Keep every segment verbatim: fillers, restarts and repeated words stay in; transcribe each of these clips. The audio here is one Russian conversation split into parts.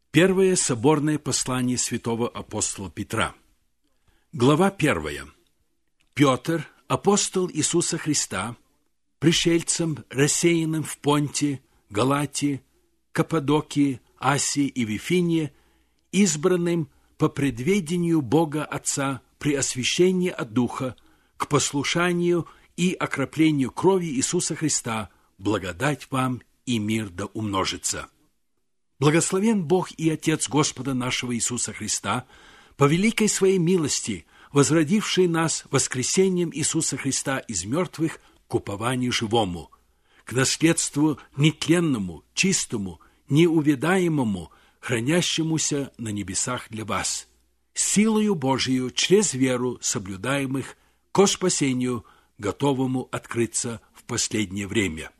Первое соборное послание святого апостола Петра. Глава первая. Петр, апостол Иисуса Христа, пришельцам, рассеянным в Понте, Галатии, Каппадокии, Асии и Вифинии, избранным по предведению Бога Отца при освящении от Духа, к послушанию и окроплению крови Иисуса Христа, благодать вам и мир да умножится. Благословен Бог и Отец Господа нашего Иисуса Христа, по великой своей милости, возродивший нас воскресением Иисуса Христа из мертвых к упованию живому, к наследству нетленному, чистому, неувядаемому, хранящемуся на небесах для вас, силою Божию через веру соблюдаемых ко спасению, готовому открыться в последнее время.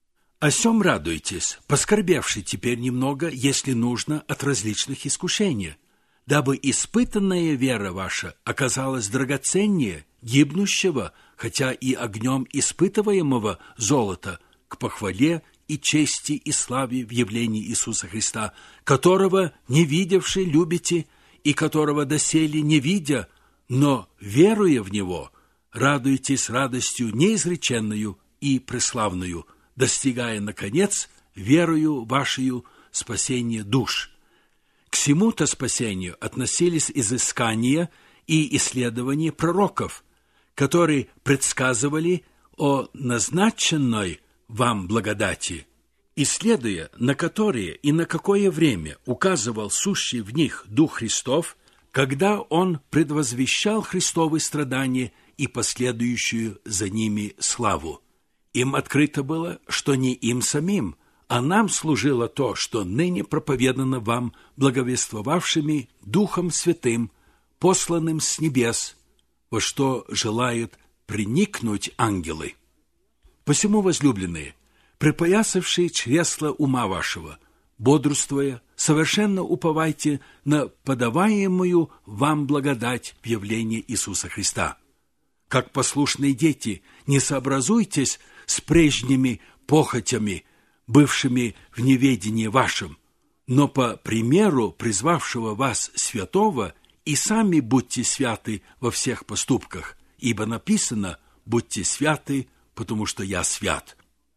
О сем радуйтесь, поскорбевши теперь немного, если нужно, от различных искушений, дабы испытанная вера ваша оказалась драгоценнее гибнущего, хотя и огнем испытываемого золота, к похвале и чести и славе в явлении Иисуса Христа, которого, не видевши, любите, и которого доселе не видя, но, веруя в Него, радуйтесь радостью неизреченную и преславную, достигая, наконец, верою вашею спасения душ. К сему-то спасению относились изыскания и исследования пророков, которые предсказывали о назначенной вам благодати, исследуя, на которые и на какое время указывал сущий в них Дух Христов, когда Он предвозвещал Христовы страдания и последующую за ними славу. Им открыто было, что не им самим, а нам служило то, что ныне проповедано вам благовествовавшими Духом Святым, посланным с небес, во что желают приникнуть ангелы. Посему, возлюбленные, припоясавшие чресла ума вашего, бодрствуя, совершенно уповайте на подаваемую вам благодать в явлении Иисуса Христа. Как послушные дети, не сообразуйтесь с прежними похотями, бывшими в неведении вашем, но по примеру призвавшего вас святого и сами будьте святы во всех поступках, ибо написано: «Будьте святы, потому что я свят».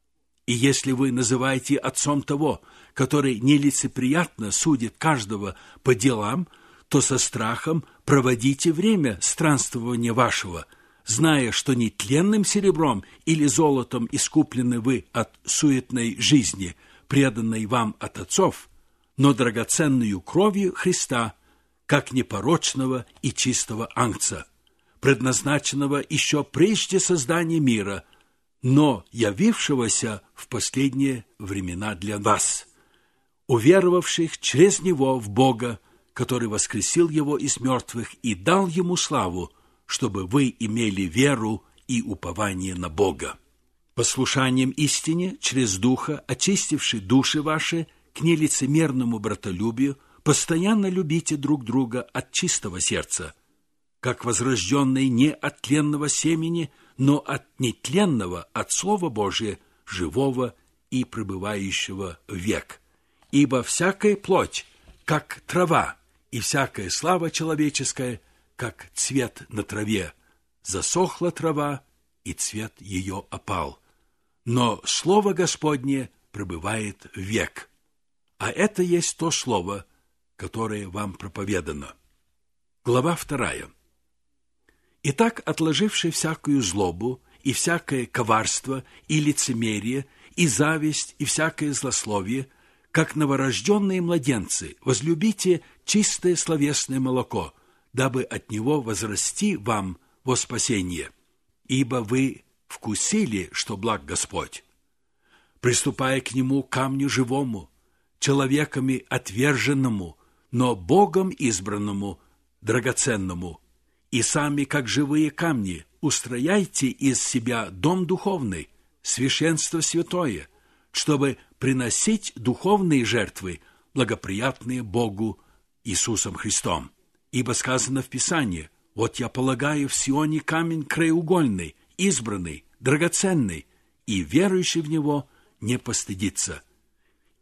И если вы называете отцом того, который нелицеприятно судит каждого по делам, то со страхом проводите время странствования вашего, зная, что не тленным серебром или золотом искуплены вы от суетной жизни, преданной вам от отцов, но драгоценную кровью Христа, как непорочного и чистого агнца, предназначенного еще прежде создания мира, но явившегося в последние времена для вас, уверовавших через Него в Бога, который воскресил Его из мертвых и дал Ему славу, чтобы вы имели веру и упование на Бога. Послушанием истине, через Духа, очистивши души ваши к нелицемерному братолюбию, постоянно любите друг друга от чистого сердца, как возрожденные не от тленного семени, но от нетленного, от Слова Божия, живого и пребывающего век. Ибо всякая плоть, как трава, и всякая слава человеческая, как цвет на траве. Засохла трава, и цвет ее опал. Но Слово Господне пребывает век. А это есть то Слово, которое вам проповедано. Глава вторая. Итак, отложивши всякую злобу, и всякое коварство, и лицемерие, и зависть, и всякое злословие, как новорожденные младенцы, возлюбите чистое словесное молоко, дабы от него возрасти вам во спасение, ибо вы вкусили, что благ Господь. Приступая к нему камню живому, человеками отверженному, но Богом избранному, драгоценному, и сами, как живые камни, устрояйте из себя дом духовный, священство святое, чтобы приносить духовные жертвы, благоприятные Богу Иисусом Христом. Ибо сказано в Писании: «Вот я полагаю в Сионе камень краеугольный, избранный, драгоценный, и верующий в него не постыдится».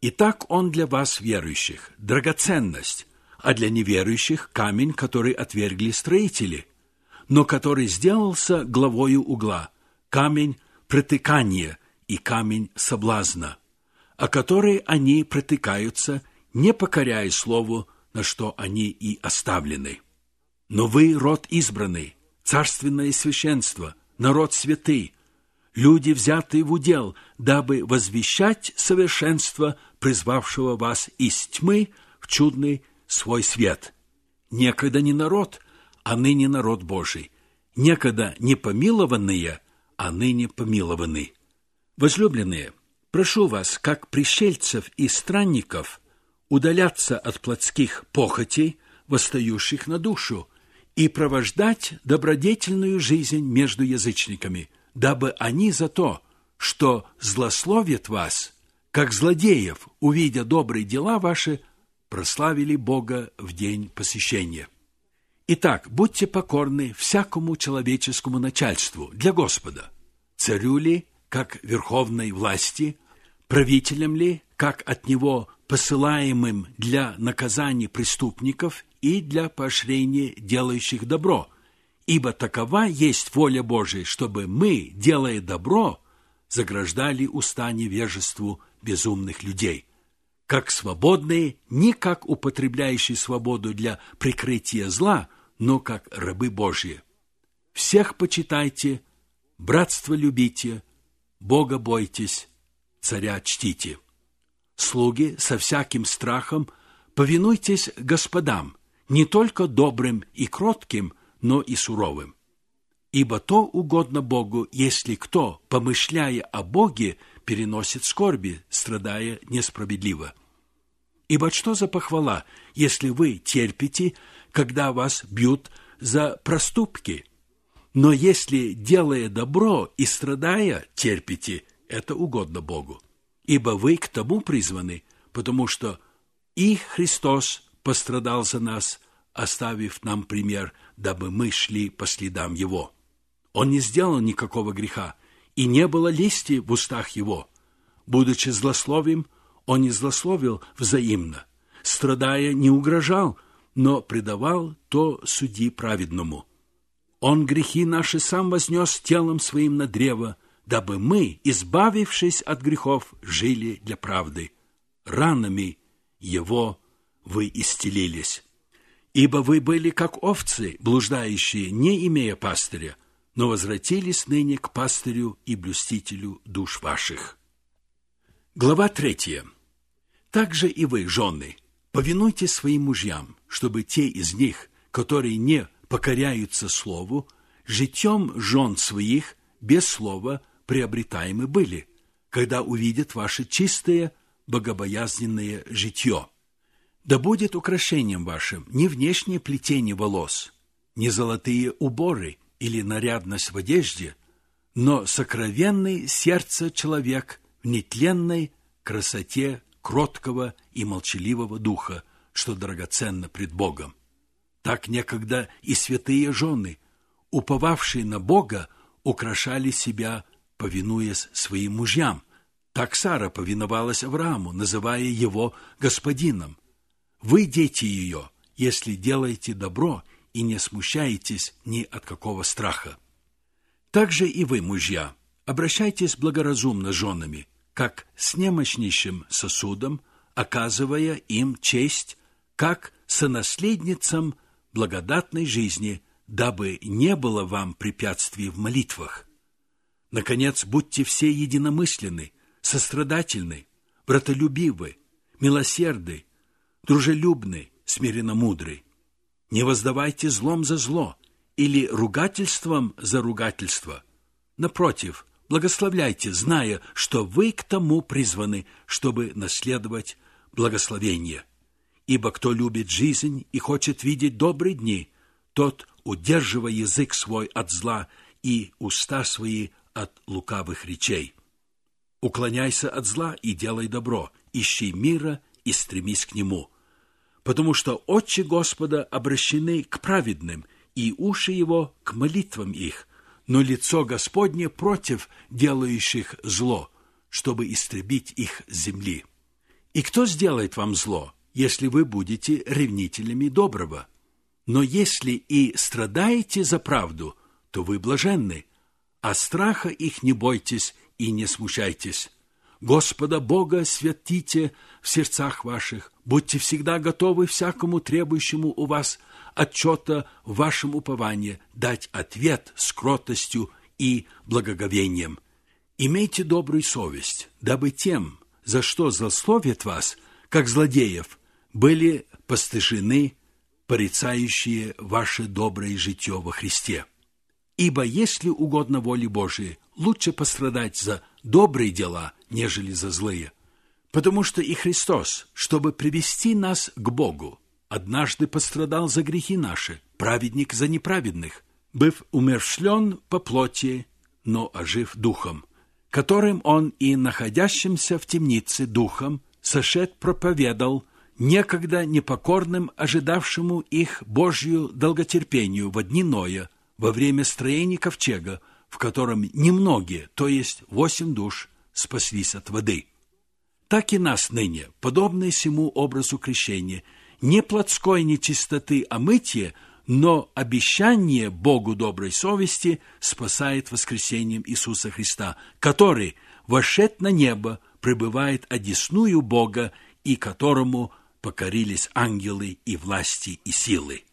Итак, он для вас, верующих, драгоценность, а для неверующих камень, который отвергли строители, но который сделался главою угла, камень протыкания и камень соблазна, о который они протыкаются, не покоряя слову, на что они и оставлены. Но вы род избранный, царственное священство, народ святый, люди, взятые в удел, дабы возвещать совершенство призвавшего вас из тьмы в чудный свой свет. Некогда не народ, а ныне народ Божий, некогда не помилованные, а ныне помилованы. Возлюбленные, прошу вас, как пришельцев и странников, удаляться от плотских похотей, восстающих на душу, и провождать добродетельную жизнь между язычниками, дабы они за то, что злословят вас, как злодеев, увидя добрые дела ваши, прославили Бога в день посещения. Итак, будьте покорны всякому человеческому начальству для Господа, царю ли, как верховной власти, правителям ли, как от него посылаемым для наказания преступников и для поощрения делающих добро, ибо такова есть воля Божия, чтобы мы, делая добро, заграждали уста невежеству безумных людей, как свободные, не как употребляющие свободу для прикрытия зла, но как рабы Божьи. Всех почитайте, братство любите, Бога бойтесь, царя чтите. Слуги, со всяким страхом повинуйтесь господам, не только добрым и кротким, но и суровым. Ибо то угодно Богу, если кто, помышляя о Боге, переносит скорби, страдая несправедливо. Ибо что за похвала, если вы терпите, когда вас бьют за проступки? Но если, делая добро и страдая, терпите, это угодно Богу. Ибо вы к тому призваны, потому что и Христос пострадал за нас, оставив нам пример, дабы мы шли по следам Его. Он не сделал никакого греха, и не было лести в устах Его. Будучи злословим, Он не злословил взаимно, страдая, не угрожал, но предавал то судьи праведному. Он грехи наши сам вознес телом своим на древо, дабы мы, избавившись от грехов, жили для правды. Ранами Его вы исцелились. Ибо вы были как овцы, блуждающие, не имея пастыря, но возвратились ныне к пастырю и блюстителю душ ваших. Глава третья. Также и вы, жены, повинуйтесь своим мужьям, чтобы те из них, которые не покоряются слову, житьем жен своих без слова приобретаемы были, когда увидят ваше чистое, богобоязненное житье. Да будет украшением вашим не внешнее плетение волос, не золотые уборы или нарядность в одежде, но сокровенный сердце человек в нетленной красоте кроткого и молчаливого духа, что драгоценно пред Богом. Так некогда и святые жены, уповавшие на Бога, украшали себя, повинуясь своим мужьям. Так Сара повиновалась Аврааму, называя его господином. Вы, дети ее, если делаете добро и не смущаетесь ни от какого страха. Также и вы, мужья, обращайтесь благоразумно с женами, как с немощнейшим сосудом, оказывая им честь, как сонаследницам благодатной жизни, дабы не было вам препятствий в молитвах. Наконец, будьте все единомысленны, сострадательны, братолюбивы, милосердны, дружелюбны, смиренно-мудры. Не воздавайте злом за зло или ругательством за ругательство. Напротив, благословляйте, зная, что вы к тому призваны, чтобы наследовать благословение. Ибо кто любит жизнь и хочет видеть добрые дни, тот, удерживая язык свой от зла и уста свои от лукавых речей. Уклоняйся от зла и делай добро, ищи мира и стремись к нему. Потому что очи Господа обращены к праведным, и уши его к молитвам их, но лицо Господне против делающих зло, чтобы истребить их с земли. И кто сделает вам зло, если вы будете ревнителями доброго? Но если и страдаете за правду, то вы блаженны, а страха их не бойтесь и не смущайтесь. Господа Бога святите в сердцах ваших, будьте всегда готовы всякому требующему у вас отчета в вашем уповании дать ответ с кротостью и благоговением. Имейте добрую совесть, дабы тем, за что злословят вас, как злодеев, были постыжены порицающие ваше доброе житье во Христе. Ибо если угодно воле Божией, лучше пострадать за добрые дела, нежели за злые. Потому что и Христос, чтобы привести нас к Богу, однажды пострадал за грехи наши, праведник за неправедных, быв умерщвлен по плоти, но ожив духом, которым он и находящимся в темнице духом сошед проповедал некогда непокорным, ожидавшему их Божью долготерпению во дни Ноя, во время строения ковчега, в котором немногие, то есть восемь душ, спаслись от воды. Так и нас ныне, подобное сему образу крещения, не плотской нечистоты омытие, но обещание Богу доброй совести спасает воскресением Иисуса Христа, который, вошед на небо, пребывает одесную Бога и которому покорились ангелы и власти и силы.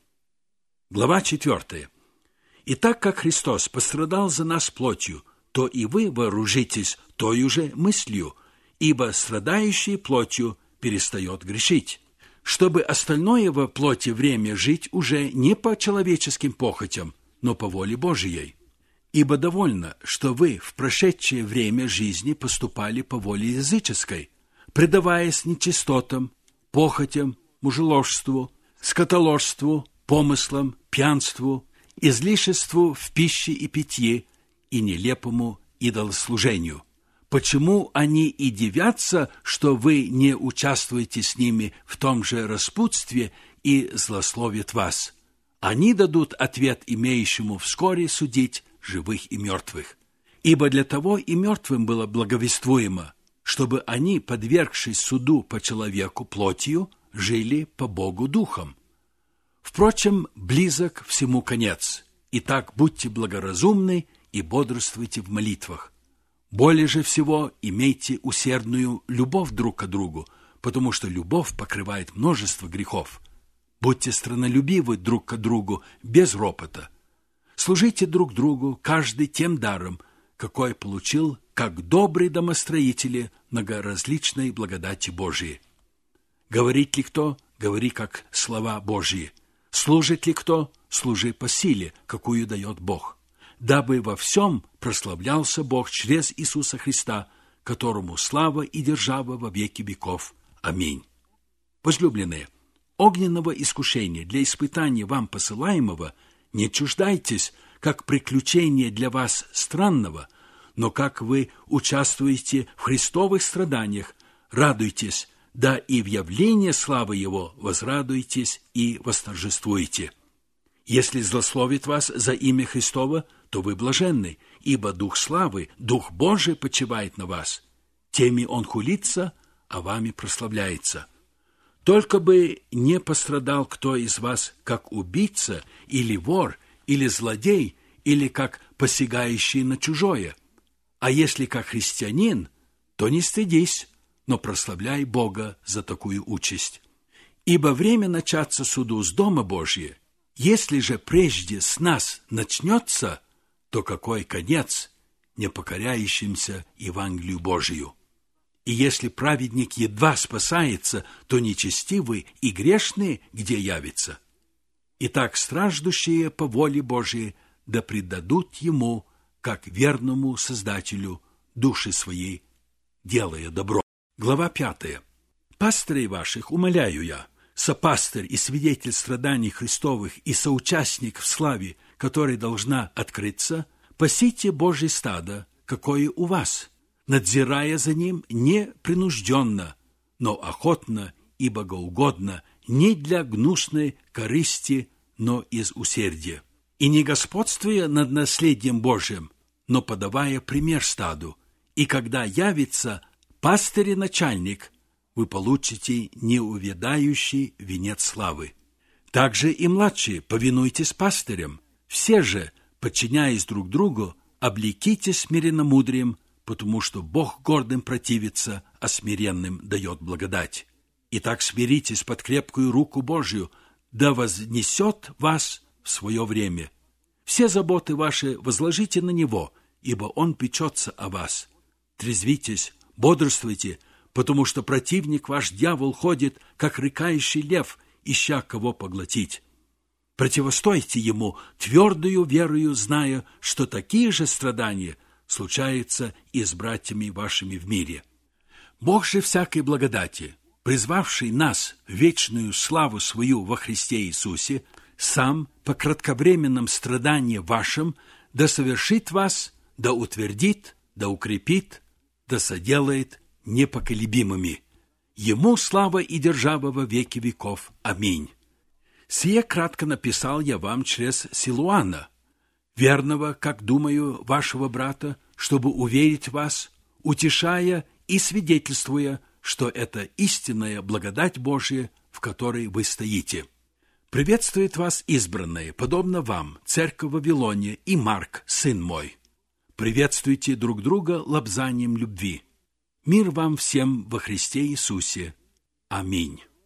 Глава четвертая. И так как Христос пострадал за нас плотью, то и вы вооружитесь той же мыслью, ибо страдающий плотью перестает грешить, чтобы остальное во плоти время жить уже не по человеческим похотям, но по воле Божией. Ибо довольно, что вы в прошедшее время жизни поступали по воле языческой, предаваясь нечистотам, похотям, мужеложству, скотоложству, помыслам, пьянству, излишеству в пище и питье и нелепому идолослужению. Почему они и дивятся, что вы не участвуете с ними в том же распутстве и злословят вас? Они дадут ответ имеющему вскоре судить живых и мертвых. Ибо для того и мертвым было благовествуемо, чтобы они, подвергшись суду по человеку плотью, жили по Богу духом. Впрочем, близок всему конец. Итак, будьте благоразумны и бодрствуйте в молитвах. Более же всего имейте усердную любовь друг к другу, потому что любовь покрывает множество грехов. Будьте страннолюбивы друг к другу без ропота. Служите друг другу, каждый тем даром, какой получил, как добрые домостроители многоразличной благодати Божией. Говорит ли кто, говори как слова Божьи. Служит ли кто, служи по силе, какую дает Бог, дабы во всем прославлялся Бог через Иисуса Христа, которому слава и держава во веки веков. Аминь. Возлюбленные, огненного искушения для испытания вам посылаемого не чуждайтесь, как приключение для вас странного, но как вы участвуете в Христовых страданиях, радуйтесь, да и в явлении славы Его возрадуйтесь и восторжествуйте. Если злословит вас за имя Христово, то вы блаженны, ибо Дух славы, Дух Божий почивает на вас. Теми Он хулится, а вами прославляется. Только бы не пострадал кто из вас, как убийца, или вор, или злодей, или как посягающий на чужое. А если как христианин, то не стыдись, но прославляй Бога за такую участь. Ибо время начаться суду с Дома Божия. Если же прежде с нас начнется, то какой конец непокоряющимся Евангелию Божию? И если праведник едва спасается, то нечестивый и грешный где явится? Итак, страждущие по воле Божией да предадут Ему, как верному Создателю, души своей, делая добро. Глава пятая. Пастырей ваших умоляю я, сопастырь и свидетель страданий Христовых и соучастник в славе, которая должна открыться, пасите Божье стадо, какое у вас, надзирая за ним не принужденно, но охотно и богоугодно, не для гнусной корысти, но из усердия. И не господствуя над наследием Божьим, но подавая пример стаду, и когда явится пастырь-начальник, вы получите неувядающий венец славы. Также и младшие, повинуйтесь пастырям. Все же, подчиняясь друг другу, облекитесь смиренномудрием, потому что Бог гордым противится, а смиренным дает благодать. Итак, смиритесь под крепкую руку Божью, да вознесет вас в свое время. Все заботы ваши возложите на Него, ибо Он печется о вас. Трезвитесь, бодрствуйте, потому что противник ваш дьявол ходит, как рыкающий лев, ища кого поглотить. Противостойте ему твердою верою, зная, что такие же страдания случаются и с братьями вашими в мире. Бог же всякой благодати, призвавший нас в вечную славу свою во Христе Иисусе, сам по кратковременном страдании вашем да совершит вас, да утвердит, да укрепит, да соделает непоколебимыми. Ему слава и держава во веки веков. Аминь. Сие кратко написал я вам через Силуана, верного, как думаю, вашего брата, чтобы уверить вас, утешая и свидетельствуя, что это истинная благодать Божия, в которой вы стоите. Приветствует вас избранные, подобно вам, церковь в Вавилоне и Марк, сын мой. Приветствуйте друг друга лобзанием любви. Мир вам всем во Христе Иисусе. Аминь.